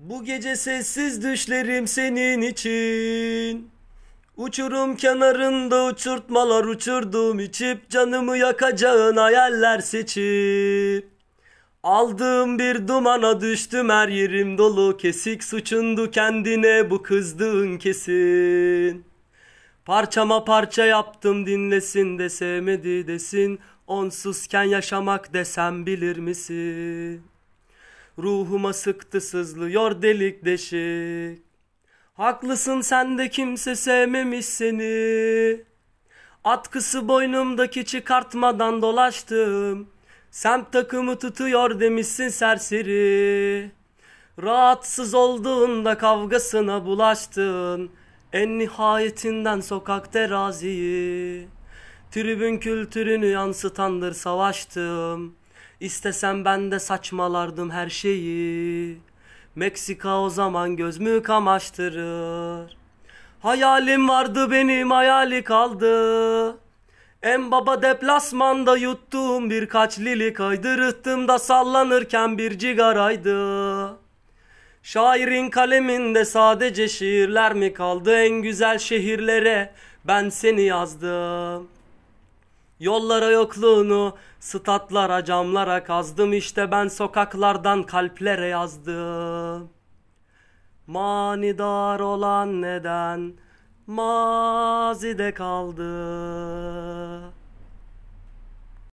Bu gece sessiz düşlerim senin için. Uçurum kenarında uçurtmalar uçurdum içip canımı yakacağın hayaller seçip. Aldığım bir dumana düştüm her yerim dolu kesik suçundu kendine bu kızdığın kesin. Parçama parça yaptım dinlesin de sevmedi desin onsuzken yaşamak desem bilir misin? Ruhuma sıktı sızlıyor delik deşik. Haklısın sen de kimse sevmemiş seni. Atkısı boynumdaki çıkartmadan dolaştım. Semt takımı tutuyor demişsin serseri. Rahatsız olduğunda kavgasına bulaştın. En nihayetinden sokak teraziyi. Tribün kültürünü yansıtandır savaştım. İstesem ben de saçmalardım her şeyi. Meksika o zaman göz mü kamaştırır. Hayalim vardı benim hayali kaldı. En baba deplasmanda yuttuğum birkaç lili kaydı. Rıhtımda sallanırken bir cigaraydı. Şairin kaleminde sadece şiirler mi kaldı? En güzel şehirlere ben seni yazdım. Yollara yokluğunu, statlara, camlara kazdım. İşte ben sokaklardan kalplere yazdım. Manidar olan neden mazide kaldı?